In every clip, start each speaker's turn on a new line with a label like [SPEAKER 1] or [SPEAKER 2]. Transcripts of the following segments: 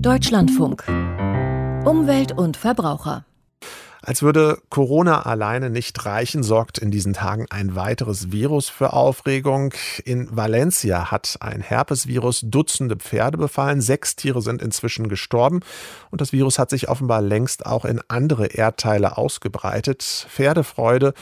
[SPEAKER 1] Deutschlandfunk. Umwelt und Verbraucher.
[SPEAKER 2] Als würde Corona alleine nicht reichen, sorgt in diesen Tagen ein weiteres Virus für Aufregung. In Valencia hat ein Herpesvirus Dutzende Pferde befallen. 6 Tiere sind inzwischen gestorben. Und das Virus hat sich offenbar längst auch in andere Erdteile ausgebreitet. Pferdefreunde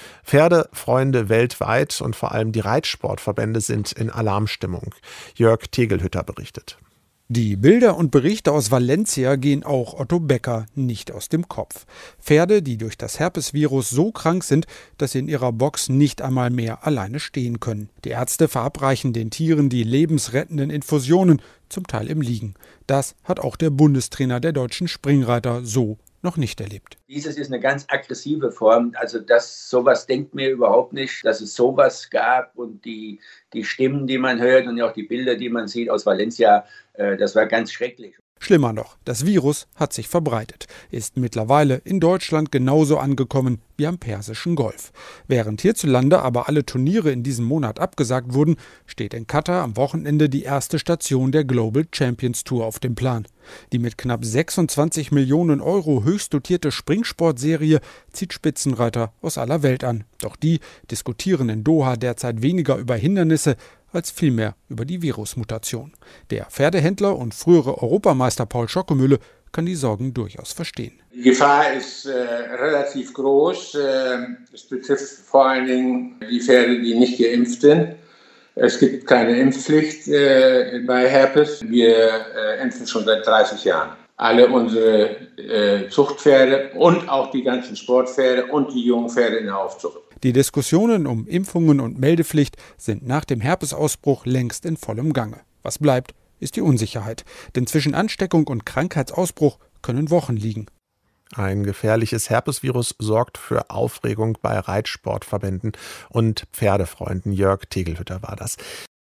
[SPEAKER 2] weltweit und vor allem die Reitsportverbände sind in Alarmstimmung. Jörg Tegelhütter berichtet.
[SPEAKER 3] Die Bilder und Berichte aus Valencia gehen auch Otto Becker nicht aus dem Kopf. Pferde, die durch das Herpesvirus so krank sind, dass sie in ihrer Box nicht einmal mehr alleine stehen können. Die Ärzte verabreichen den Tieren die lebensrettenden Infusionen, zum Teil im Liegen. Das hat auch der Bundestrainer der deutschen Springreiter so noch nicht erlebt.
[SPEAKER 4] Dieses ist eine ganz aggressive Form. Also sowas denkt mir überhaupt nicht, dass es sowas gab. Und die Stimmen, die man hört und auch die Bilder, die man sieht aus Valencia, das war ganz schrecklich.
[SPEAKER 3] Schlimmer noch, das Virus hat sich verbreitet, ist mittlerweile in Deutschland genauso angekommen wie am Persischen Golf. Während hierzulande aber alle Turniere in diesem Monat abgesagt wurden, steht in Katar am Wochenende die erste Station der Global Champions Tour auf dem Plan. Die mit knapp 26 Millionen Euro höchst dotierte Springsportserie zieht Spitzenreiter aus aller Welt an. Doch die diskutieren in Doha derzeit weniger über Hindernisse als vielmehr über die Virusmutation. Der Pferdehändler und frühere Europameister Paul Schockemühle kann die Sorgen durchaus verstehen.
[SPEAKER 5] Die Gefahr ist relativ groß. Es betrifft vor allen Dingen die Pferde, die nicht geimpft sind. Es gibt keine Impfpflicht bei Herpes. Wir impfen schon seit 30 Jahren. Alle unsere Zuchtpferde und auch die ganzen Sportpferde und die jungen Pferde in der Aufzucht.
[SPEAKER 3] Die Diskussionen um Impfungen und Meldepflicht sind nach dem Herpesausbruch längst in vollem Gange. Was bleibt, ist die Unsicherheit. Denn zwischen Ansteckung und Krankheitsausbruch können Wochen liegen.
[SPEAKER 2] Ein gefährliches Herpesvirus sorgt für Aufregung bei Reitsportverbänden und Pferdefreunden. Jörg Tegelhütter war das.